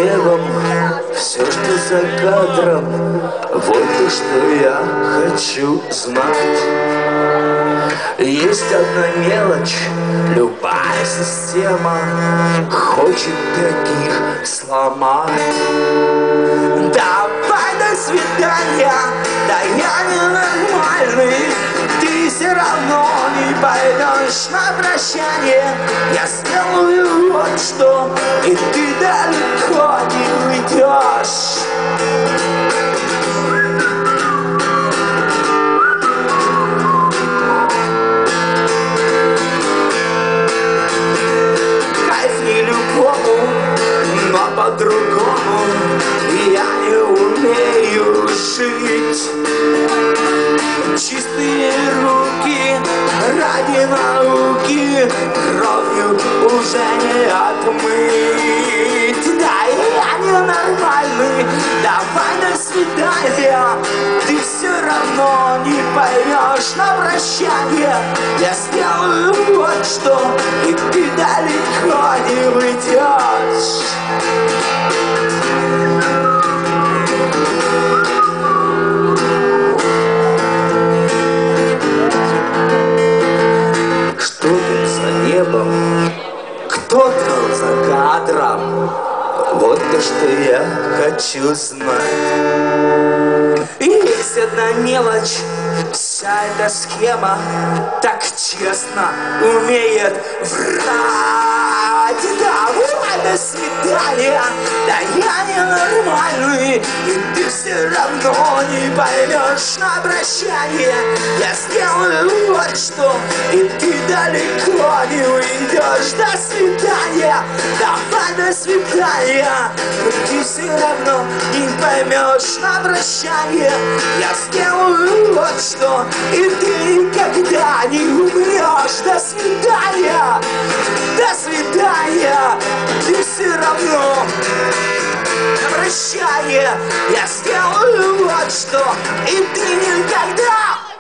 небом, все, что за кадром, вот то, что я хочу знать. Есть одна мелочь, любая система хочет таких сломать. Давай до свидания, да я ненормальный, ты все равно не пойдешь на прощание. Я сделаю вот что, и ты далеко не уйдешь. Кайф не любому, но по-другому я не умею жить. Чистые руки ради науки кровью уже не отмыть. Да, я ненормальный, давай до свидания, ты все равно не поймешь на прощание. Я сделаю вот что, и ты далеко не уйдешь. Что там за небом, кто там за кадром, вот то, что я хочу знать. Есть одна мелочь, вся эта схема так честно умеет врать. Давай до свидания, да я ненормальный, и ты все равно не поймешь на прощание. Я сделаю вот что, и ты далеко не уйдешь. До свидания, давай до свидания, но ты все равно не поймешь на прощание. Я сделаю вот что, и ты никогда не умрешь. До свидания, до свидания, ты все равно на прощание. Я сделаю вот что, и ты никогда